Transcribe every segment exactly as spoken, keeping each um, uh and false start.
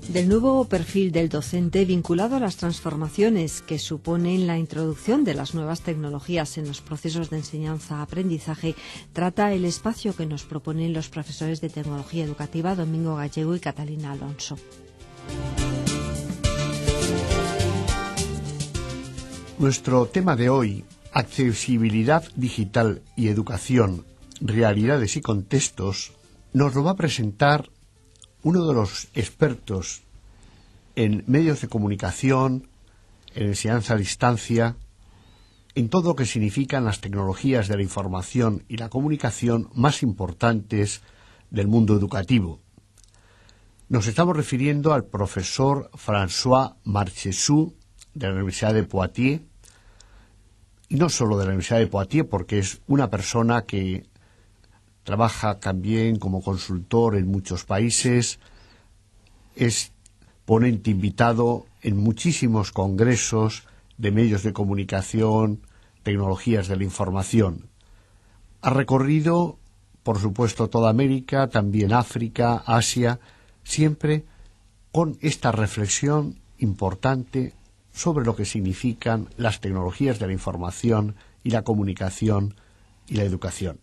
Del nuevo perfil del docente vinculado a las transformaciones que suponen la introducción de las nuevas tecnologías en los procesos de enseñanza-aprendizaje, trata el espacio que nos proponen los profesores de Tecnología Educativa Domingo Gallego y Catalina Alonso. Nuestro tema de hoy, accesibilidad digital y educación, realidades y contextos, nos lo va a presentar uno de los expertos en medios de comunicación, en enseñanza a distancia, en todo lo que significan las tecnologías de la información y la comunicación más importantes del mundo educativo. Nos estamos refiriendo al profesor François Marchessu, de la Universidad de Poitiers, y no solo de la Universidad de Poitiers, porque es una persona que trabaja también como consultor en muchos países, es ponente invitado en muchísimos congresos de medios de comunicación, tecnologías de la información. Ha recorrido, por supuesto, toda América, también África, Asia, siempre con esta reflexión importante sobre lo que significan las tecnologías de la información y la comunicación y la educación.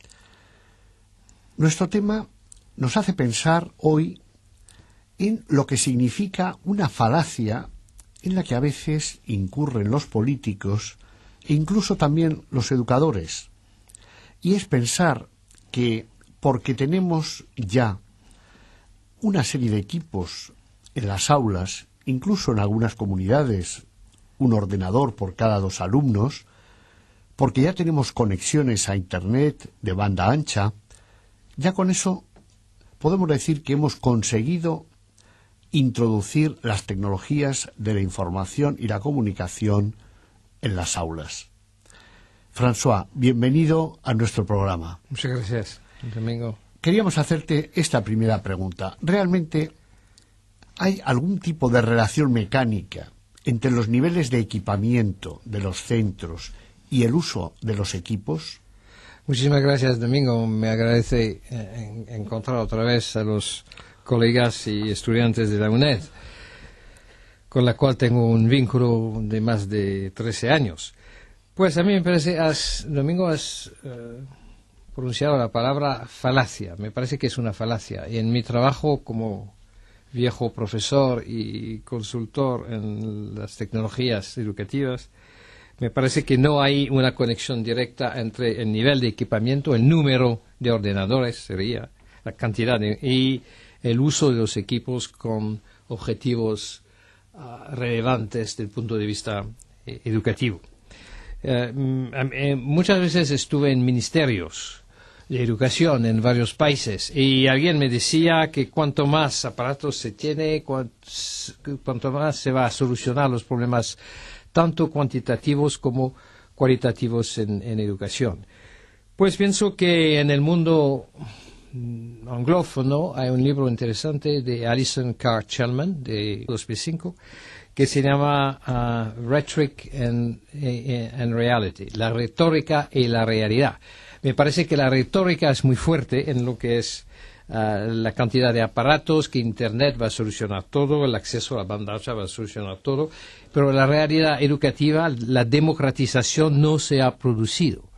Nuestro tema nos hace pensar hoy en lo que significa una falacia en la que a veces incurren los políticos e incluso también los educadores, y es pensar que porque tenemos ya una serie de equipos en las aulas, incluso en algunas comunidades, un ordenador por cada dos alumnos, porque ya tenemos conexiones a Internet de banda ancha, ya con eso podemos decir que hemos conseguido introducir las tecnologías de la información y la comunicación en las aulas. François, bienvenido a nuestro programa. Muchas gracias, Domingo. Queríamos hacerte esta primera pregunta. ¿Realmente hay algún tipo de relación mecánica entre los niveles de equipamiento de los centros y el uso de los equipos? Muchísimas gracias, Domingo. Me agradece eh, encontrar otra vez a los colegas y estudiantes de la UNED, con la cual tengo un vínculo de más de trece años. Pues a mí me parece, has, Domingo, has eh, pronunciado la palabra falacia. Me parece que es una falacia. Y en mi trabajo como viejo profesor y consultor en las tecnologías educativas, me parece que no hay una conexión directa entre el nivel de equipamiento, el número de ordenadores, sería la cantidad, de, y el uso de los equipos con objetivos uh, relevantes desde el punto de vista eh, educativo. Eh, eh, muchas veces estuve en ministerios de educación en varios países y alguien me decía que cuanto más aparatos se tiene, cuanto, cuanto más se va a solucionar los problemas tanto cuantitativos como cualitativos en, en educación. Pues pienso que en el mundo anglófono hay un libro interesante de Alison Carr-Chapman de dos mil cinco que se llama uh, Rhetoric and, and Reality, la retórica y la realidad. Me parece que la retórica es muy fuerte en lo que es Uh, la cantidad de aparatos, que Internet va a solucionar todo, el acceso a la banda ancha va a solucionar todo, pero la realidad educativa, la democratización no se ha producido.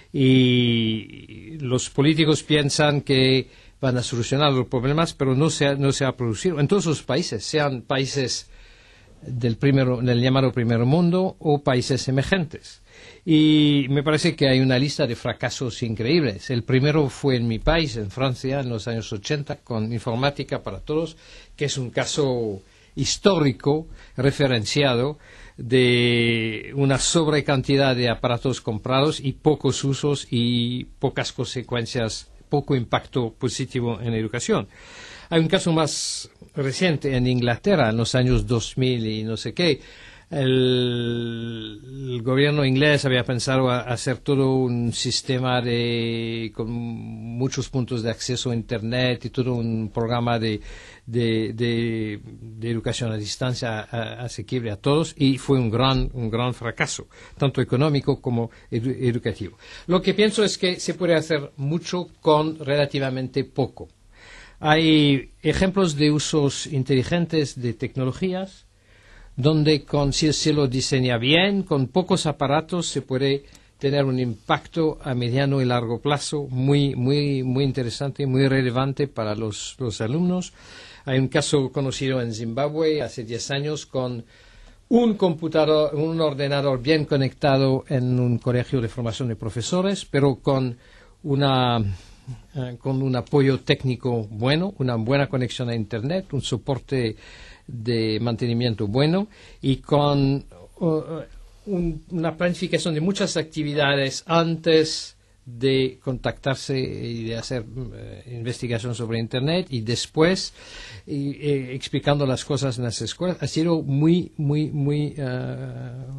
Y los políticos piensan que van a solucionar los problemas, pero no se ha, no se ha producido. En todos los países, sean países del, primero, del llamado primer mundo o países emergentes. Y me parece que hay una lista de fracasos increíbles. El primero fue en mi país, en Francia, en los años ochenta, con Informática para Todos, que es un caso histórico, referenciado, de una sobrecantidad de aparatos comprados y pocos usos y pocas consecuencias, poco impacto positivo en la educación. Hay un caso más reciente en Inglaterra, en los años dos mil y no sé qué. El, el gobierno inglés había pensado a, hacer todo un sistema de con muchos puntos de acceso a Internet y todo un programa de, de, de, de educación a distancia a, asequible a todos, y fue un gran, un gran fracaso, tanto económico como edu, educativo. Lo que pienso es que se puede hacer mucho con relativamente poco. Hay ejemplos de usos inteligentes de tecnologías donde con, si se lo diseña bien, con pocos aparatos se puede tener un impacto a mediano y largo plazo muy, muy, muy interesante, muy relevante para los, los alumnos. Hay un caso conocido en Zimbabue hace diez años con un computador, un ordenador bien conectado en un colegio de formación de profesores, pero con una eh, con un apoyo técnico bueno, una buena conexión a Internet, un soporte de mantenimiento bueno y con uh, un, una planificación de muchas actividades antes de contactarse y de hacer uh, investigación sobre Internet y después y, eh, explicando las cosas en las escuelas. Ha sido muy, muy, muy uh,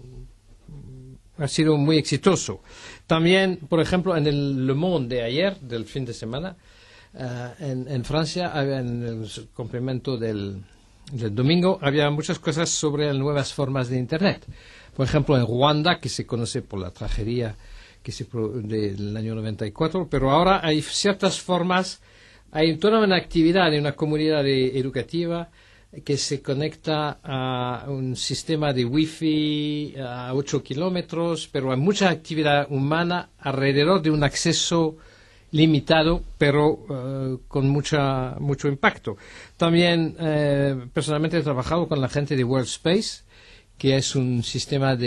ha sido muy exitoso. También, por ejemplo, en el Le Monde de ayer, del fin de semana, uh, en, en Francia, en el complemento del, del domingo, había muchas cosas sobre las nuevas formas de Internet. Por ejemplo, en Ruanda, que se conoce por la tragedia que se del año noventa y cuatro, pero ahora hay ciertas formas, hay toda una actividad de una comunidad de, educativa que se conecta a un sistema de wifi a ocho kilómetros, pero hay mucha actividad humana alrededor de un acceso limitado, pero uh, con mucha, mucho impacto. También, eh, personalmente he trabajado con la gente de World Space, que es un sistema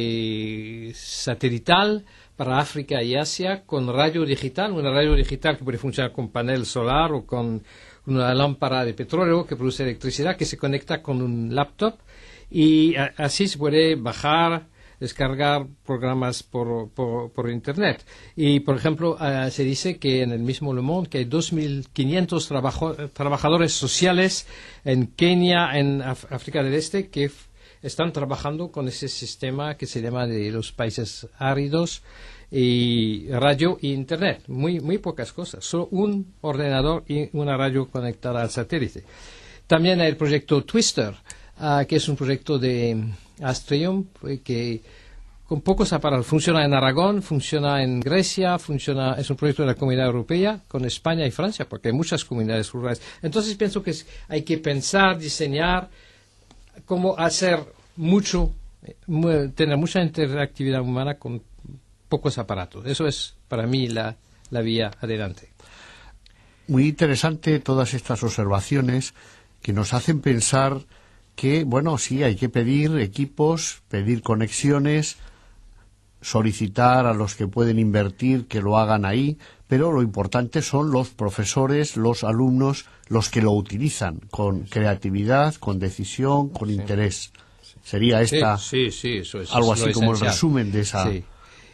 de satelital para África y Asia con radio digital, una radio digital que puede funcionar con panel solar o con una lámpara de petróleo que produce electricidad que se conecta con un laptop y a, así se puede bajar, descargar programas por, por, por Internet. Y, por ejemplo, uh, se dice que en el mismo Le Monde que hay dos mil quinientos trabajo, trabajadores sociales en Kenia, en Af África del Este, que están trabajando con ese sistema que se llama de los países áridos y radio e Internet. Muy, muy pocas cosas. Solo un ordenador y una radio conectada al satélite. También hay el proyecto Twister, uh, que es un proyecto de Astrium, que con pocos aparatos funciona en Aragón, funciona en Grecia, funciona, es un proyecto de la Comunidad Europea con España y Francia, porque hay muchas comunidades rurales. Entonces pienso que es, hay que pensar, diseñar, cómo hacer mucho, tener mucha interactividad humana con pocos aparatos. Eso es para mí la, la vía adelante. Muy interesante todas estas observaciones que nos hacen pensar que, bueno, sí, hay que pedir equipos, pedir conexiones, solicitar a los que pueden invertir que lo hagan ahí, pero lo importante son los profesores, los alumnos, los que lo utilizan con creatividad, con decisión, con sí. interés. Sí. Sería esta sí, sí, sí, eso es, algo es así como esencial. El resumen de esa... Sí.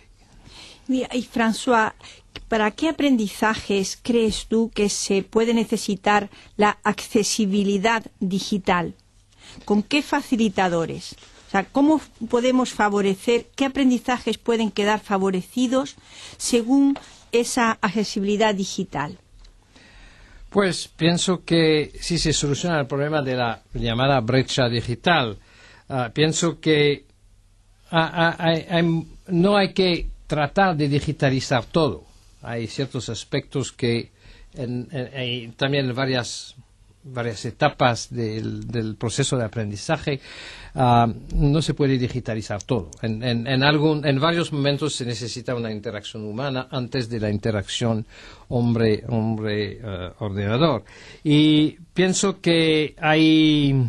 Y François, ¿para qué aprendizajes crees tú que se puede necesitar la accesibilidad digital? ¿Con qué facilitadores? O sea, ¿cómo podemos favorecer, qué aprendizajes pueden quedar favorecidos según esa accesibilidad digital? Pues pienso que si se soluciona el problema de la llamada brecha digital, uh, pienso que uh, uh, hay, hay, no hay que tratar de digitalizar todo. Hay ciertos aspectos que en, en, hay también varias varias etapas del, del proceso de aprendizaje, uh, no se puede digitalizar todo. En, en, en, algún, en varios momentos se necesita una interacción humana antes de la interacción hombre, hombre uh, ordenador. Y pienso que hay,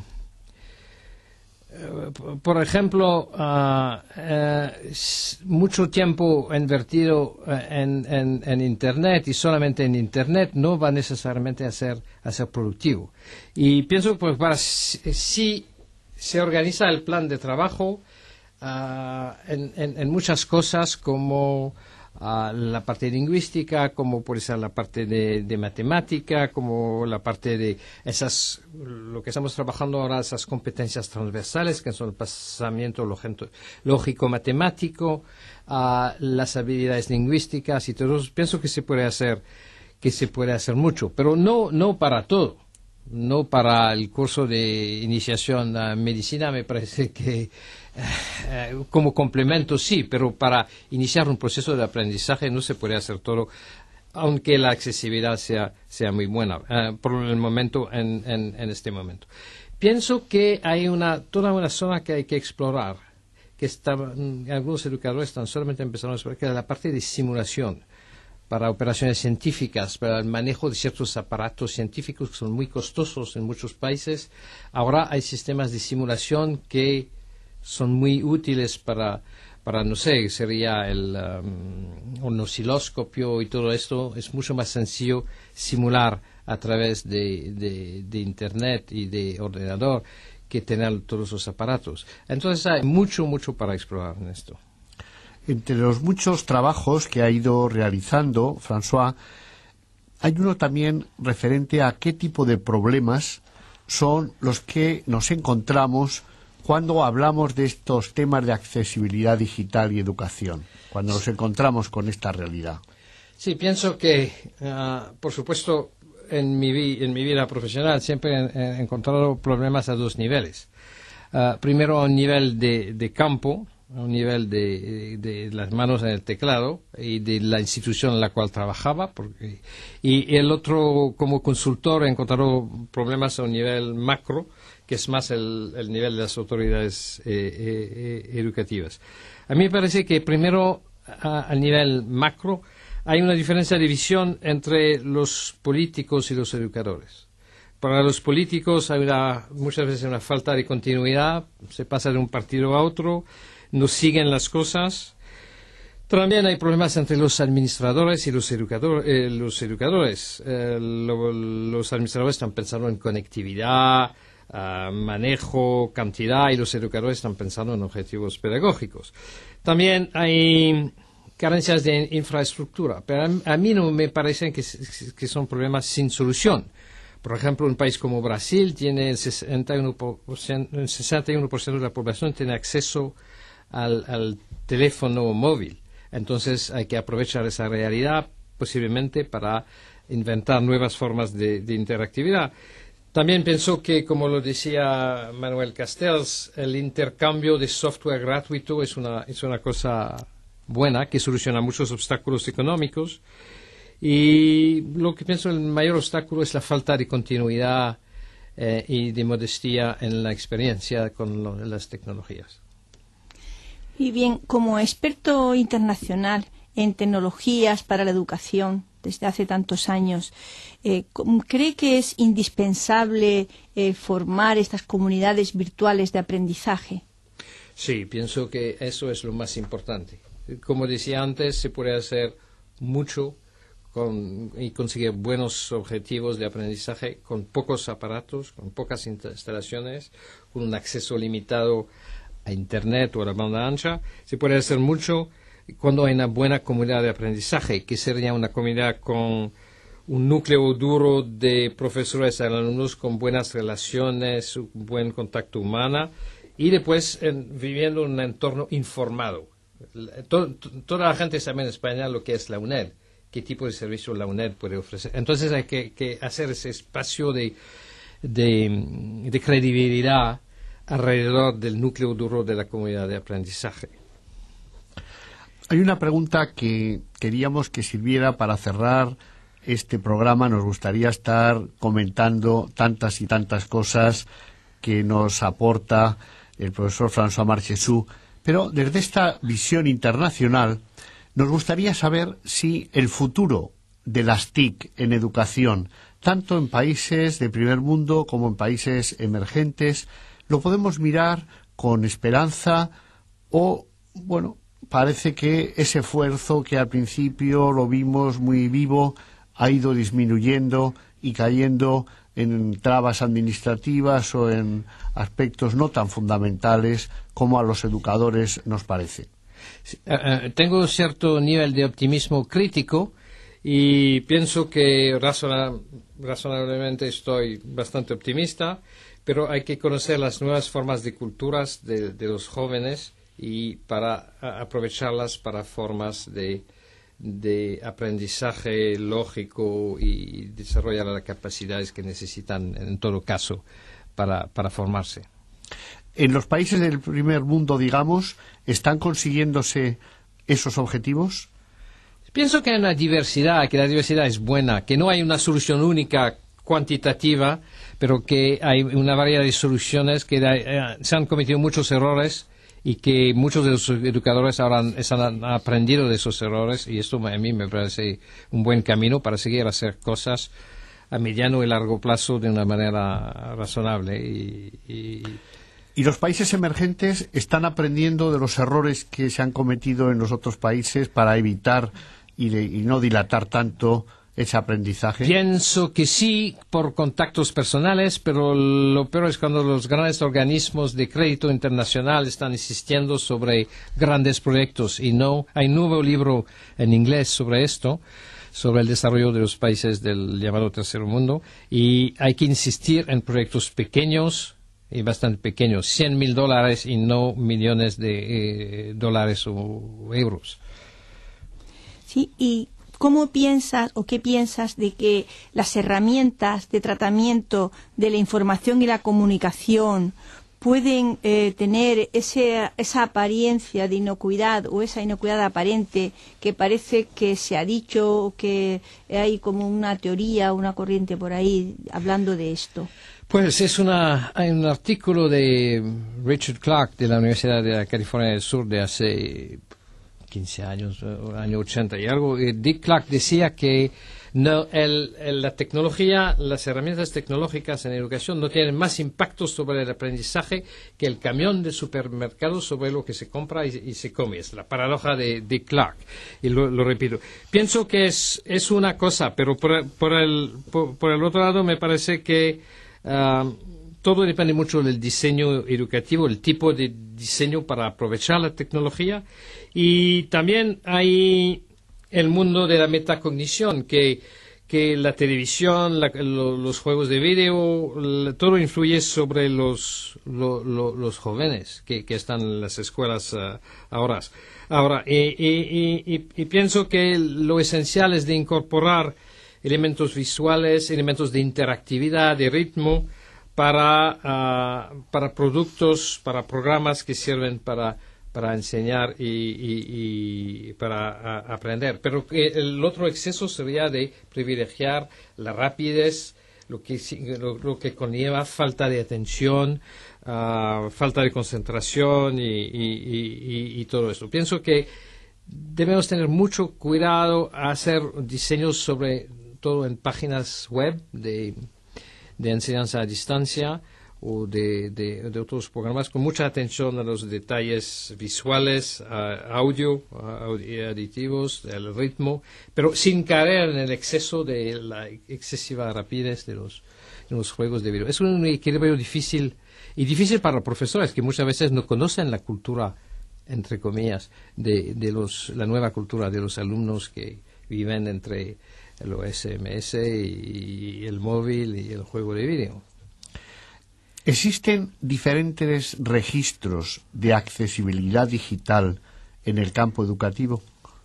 uh, por ejemplo, uh, uh, mucho tiempo invertido uh, en, en, en Internet y solamente en Internet no va necesariamente a ser, a ser productivo. Y pienso que pues, para, si se organiza el plan de trabajo uh, en, en, en muchas cosas como uh, la parte lingüística, como puede ser la parte de, de matemática, como la parte de esas, lo que estamos trabajando ahora, esas competencias transversales, que son el pensamiento lógico-matemático, uh, las habilidades lingüísticas y todo eso. Pienso que se puede hacer, que se puede hacer mucho, pero no, no para todo. No para el curso de iniciación a medicina, me parece que eh, como complemento sí, pero para iniciar un proceso de aprendizaje no se puede hacer todo aunque la accesibilidad sea, sea muy buena, uh, por el momento, en, en, en este momento. Pienso que hay una, toda una zona que hay que explorar, que está, algunos educadores están solamente empezando a explorar, que es la parte de simulación para operaciones científicas, para el manejo de ciertos aparatos científicos que son muy costosos en muchos países. Ahora hay sistemas de simulación que son muy útiles para, para no sé, sería el um, un osciloscopio y todo esto. Es mucho más sencillo simular a través de, de, de Internet y de ordenador que tener todos los aparatos. Entonces hay mucho, mucho para explorar en esto. Entre los muchos trabajos que ha ido realizando François, hay uno también referente a qué tipo de problemas son los que nos encontramos cuando hablamos de estos temas de accesibilidad digital y educación, cuando nos encontramos con esta realidad. Sí, pienso que, uh, por supuesto, en mi, vi en mi vida profesional siempre he, he encontrado problemas a dos niveles. Uh, primero, a un nivel de, de campo, a un nivel de, de las manos en el teclado y de la institución en la cual trabajaba. Porque, y el otro, como consultor, he encontrado problemas a un nivel macro, que es más el, el nivel de las autoridades eh, eh, educativas. A mí me parece que primero, a, a nivel macro, hay una diferencia de visión entre los políticos y los educadores. Para los políticos hay una, muchas veces una falta de continuidad, se pasa de un partido a otro, no siguen las cosas. También hay problemas entre los administradores y los, educador, eh, los educadores. Eh, lo, los administradores están pensando en conectividad, uh, manejo, cantidad, y los educadores están pensando en objetivos pedagógicos. También hay carencias de infraestructura, pero a, a mí no me parecen que, que son problemas sin solución. Por ejemplo, un país como Brasil tiene el sesenta y uno por ciento, el sesenta y uno por ciento de la población tiene acceso al, al teléfono móvil. Entonces hay que aprovechar esa realidad posiblemente para inventar nuevas formas de, de interactividad. También pienso que, como lo decía Manuel Castells, el intercambio de software gratuito es una, es una cosa buena que soluciona muchos obstáculos económicos. Y lo que pienso el mayor obstáculo es la falta de continuidad eh, y de modestia en la experiencia con lo, las tecnologías. Y bien, como experto internacional en tecnologías para la educación desde hace tantos años, eh, ¿cree que es indispensable eh, formar estas comunidades virtuales de aprendizaje? Sí, pienso que eso es lo más importante. Como decía antes, se puede hacer mucho con, y conseguir buenos objetivos de aprendizaje con pocos aparatos, con pocas instalaciones, con un acceso limitado a Internet o a la banda ancha. Se puede hacer mucho cuando hay una buena comunidad de aprendizaje, que sería una comunidad con un núcleo duro de profesores y alumnos con buenas relaciones, un buen contacto humano, y después en, viviendo en un entorno informado. Todo, toda la gente sabe en España lo que es la UNED, qué tipo de servicio la UNED puede ofrecer. Entonces hay que, que hacer ese espacio de, de, de credibilidad alrededor del núcleo duro de la comunidad de aprendizaje. Hay una pregunta que queríamos que sirviera para cerrar este programa. Nos gustaría estar comentando tantas y tantas cosas que nos aporta el profesor François Marchesú, pero desde esta visión internacional nos gustaría saber si el futuro de las T I C en educación, tanto en países de primer mundo como en países emergentes, lo podemos mirar con esperanza o, bueno, parece que ese esfuerzo que al principio lo vimos muy vivo ha ido disminuyendo y cayendo en trabas administrativas o en aspectos no tan fundamentales como a los educadores nos parece. Uh, uh, tengo un cierto nivel de optimismo crítico y pienso que razona razonablemente estoy bastante optimista, pero hay que conocer las nuevas formas de culturas de, de los jóvenes y para uh, aprovecharlas para formas de, de aprendizaje lógico y desarrollar las capacidades que necesitan en todo caso para, para formarse. ¿En los países del primer mundo, digamos, están consiguiéndose esos objetivos? Pienso que hay una diversidad, que la diversidad es buena, que no hay una solución única cuantitativa, pero que hay una variedad de soluciones, que eh, se han cometido muchos errores y que muchos de los educadores ahora han, han aprendido de esos errores, y esto a mí me parece un buen camino para seguir a hacer cosas a mediano y largo plazo de una manera razonable. Y, y, ¿Y los países emergentes están aprendiendo de los errores que se han cometido en los otros países para evitar y, de, y no dilatar tanto ese aprendizaje? Pienso que sí, por contactos personales, pero lo peor es cuando los grandes organismos de crédito internacional están insistiendo sobre grandes proyectos, y no hay un nuevo libro en inglés sobre esto, sobre el desarrollo de los países del llamado tercer mundo, y hay que insistir en proyectos pequeños y bastante pequeños, cien mil dólares y no millones de eh, dólares o euros. Sí, y ¿cómo piensas o qué piensas de que las herramientas de tratamiento de la información y la comunicación pueden eh, tener ese, esa apariencia de inocuidad o esa inocuidad aparente que parece que se ha dicho, que hay como una teoría, una corriente por ahí hablando de esto? Pues es una, hay un artículo de Richard Clark de la Universidad de California del Sur de hace quince años, año ochenta y algo. Y Dick Clark decía que no, el, el, la tecnología, las herramientas tecnológicas en educación no tienen más impacto sobre el aprendizaje que el camión de supermercado sobre lo que se compra y, y se come. Es la paradoja de Dick Clark. Y lo, lo repito. Pienso que es, es una cosa, pero por, por, el, por, por el otro lado me parece que Uh, todo depende mucho del diseño educativo, el tipo de diseño para aprovechar la tecnología, y también hay el mundo de la metacognición, que, que la televisión, la, lo, los juegos de video, la, todo influye sobre los, lo, lo, los jóvenes que, que están en las escuelas uh, ahora. Ahora, y, y, y, y pienso que lo esencial es de incorporar elementos visuales, elementos de interactividad, de ritmo, para, uh, para productos, para programas que sirven para, para enseñar y, y, y para uh, aprender. Pero el otro exceso sería de privilegiar la rapidez, lo que, lo, lo que conlleva falta de atención, uh, falta de concentración y, y, y, y todo eso. Pienso que debemos tener mucho cuidado a hacer diseños sobre todo en páginas web de, de enseñanza a distancia o de, de, de otros programas, con mucha atención a los detalles visuales, a audio, a aditivos, el ritmo, pero sin caer en el exceso de la excesiva rapidez de los, de los juegos de video. Es un equilibrio difícil, y difícil para profesores que muchas veces no conocen la cultura, entre comillas, de, de los, la nueva cultura de los alumnos que viven entre el O S M S y el móvil y el juego de vídeo. ¿Existen diferentes registros de accesibilidad digital en el campo educativo?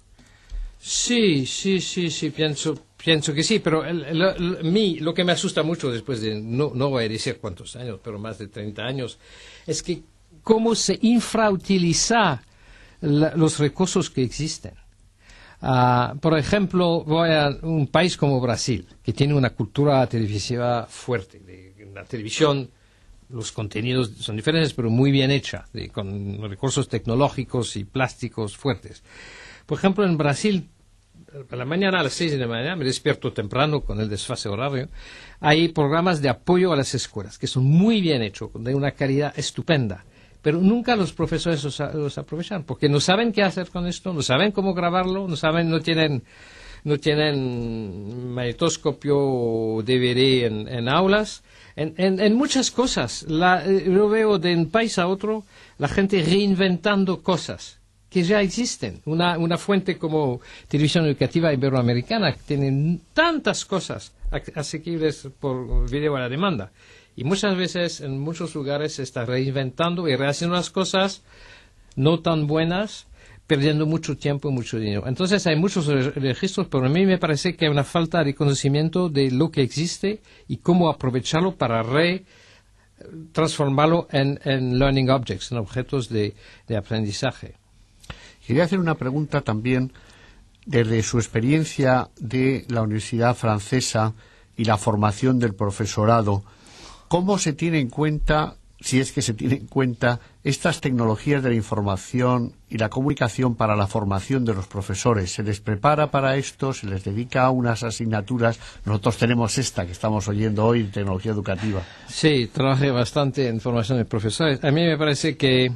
Sí, sí, sí, sí, pienso, pienso que sí, pero el, el, el, mí, lo que me asusta mucho después de, no, no voy a decir cuántos años, pero más de treinta años, es que cómo se infrautiliza la, los recursos que existen. Uh, por ejemplo, voy a un país como Brasil, que tiene una cultura televisiva fuerte. De, la televisión, los contenidos son diferentes, pero muy bien hecha, de, con recursos tecnológicos y plásticos fuertes. Por ejemplo, en Brasil, a la mañana, a las seis de la mañana, me despierto temprano con el desfase horario, hay programas de apoyo a las escuelas, que son muy bien hechos, de una calidad estupenda. Pero nunca los profesores los, los aprovechan, porque no saben qué hacer con esto, no saben cómo grabarlo, no saben, no tienen, no tienen magnetoscopio o D V D en, en aulas, en, en, en muchas cosas. La, yo veo de un país a otro la gente reinventando cosas que ya existen. Una, una fuente como Televisión Educativa Iberoamericana que tiene tantas cosas asequibles por video a la demanda. Y muchas veces, en muchos lugares, se está reinventando y rehaciendo las cosas no tan buenas, perdiendo mucho tiempo y mucho dinero. Entonces, hay muchos registros, pero a mí me parece que hay una falta de conocimiento de lo que existe y cómo aprovecharlo para re transformarlo en, en learning objects, en objetos de, de aprendizaje. Quería hacer una pregunta también desde su experiencia de la Universidad Francesa y la formación del profesorado, ¿cómo se tiene en cuenta, si es que se tiene en cuenta, estas tecnologías de la información y la comunicación para la formación de los profesores? ¿Se les prepara para esto? ¿Se les dedica a unas asignaturas? Nosotros tenemos esta que estamos oyendo hoy, de tecnología educativa. Sí, trabajé bastante en formación de profesores. A mí me parece que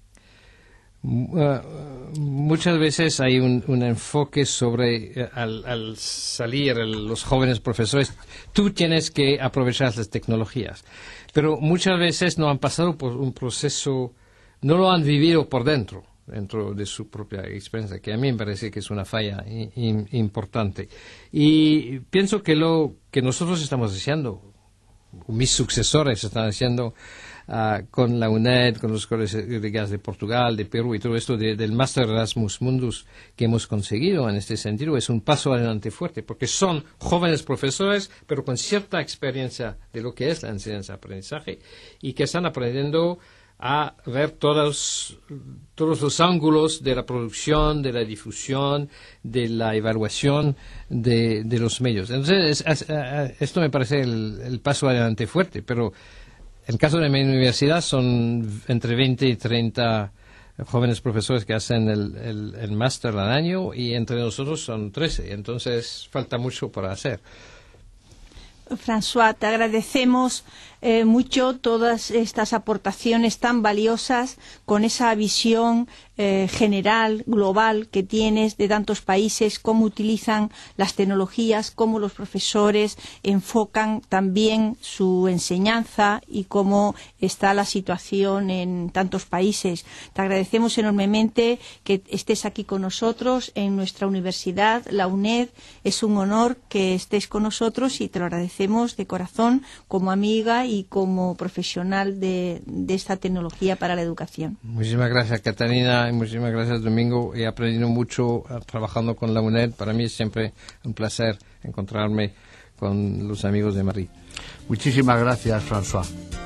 Uh, muchas veces hay un, un enfoque sobre uh, al, al salir el, los jóvenes profesores, tú tienes que aprovechar las tecnologías, pero muchas veces no han pasado por un proceso, no lo han vivido por dentro, dentro de su propia experiencia, que a mí me parece que es una falla in, in, importante. Y pienso que lo que nosotros estamos haciendo, mis sucesores están haciendo Uh, con la UNED, con los colegas de Portugal, de Perú y todo esto de, del Máster Erasmus Mundus que hemos conseguido en este sentido, es un paso adelante fuerte, porque son jóvenes profesores, pero con cierta experiencia de lo que es la enseñanza-aprendizaje y que están aprendiendo a ver todos, todos los ángulos de la producción, de la difusión, de la evaluación de, de los medios. Entonces, es, es, esto me parece el, el paso adelante fuerte, pero en el caso de mi universidad son entre veinte y treinta jóvenes profesores que hacen el, el, el máster al año y entre nosotros son trece, entonces falta mucho para hacer. François, te agradecemos eh, mucho todas estas aportaciones tan valiosas con esa visión eh, general, global que tienes de tantos países, cómo utilizan las tecnologías, cómo los profesores enfocan también su enseñanza y cómo está la situación en tantos países. Te agradecemos enormemente que estés aquí con nosotros en nuestra universidad, la UNED. Es un honor que estés con nosotros y te lo agradecemos de corazón como amiga y como profesional de, de esta tecnología para la educación. Muchísimas gracias, Catalina, y muchísimas gracias, Domingo. He aprendido mucho uh, trabajando con la UNED. Para mí es siempre un placer encontrarme con los amigos de Madrid. Muchísimas gracias, François.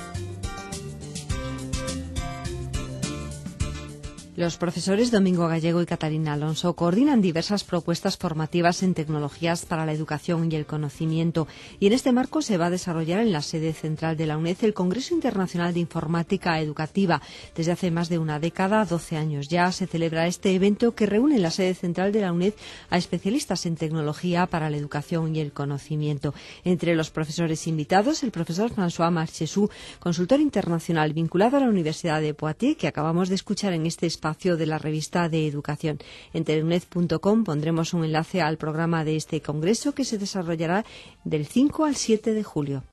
Los profesores Domingo Gallego y Catalina Alonso coordinan diversas propuestas formativas en tecnologías para la educación y el conocimiento, y en este marco se va a desarrollar en la sede central de la UNED el Congreso Internacional de Informática Educativa. Desde hace más de una década, doce años ya, se celebra este evento que reúne en la sede central de la UNED a especialistas en tecnología para la educación y el conocimiento. Entre los profesores invitados, el profesor François Marchesú, consultor internacional vinculado a la Universidad de Poitiers, que acabamos de escuchar en este espacio de la revista de Educación. En teleuned punto com pondremos un enlace al programa de este congreso que se desarrollará del cinco al siete de julio.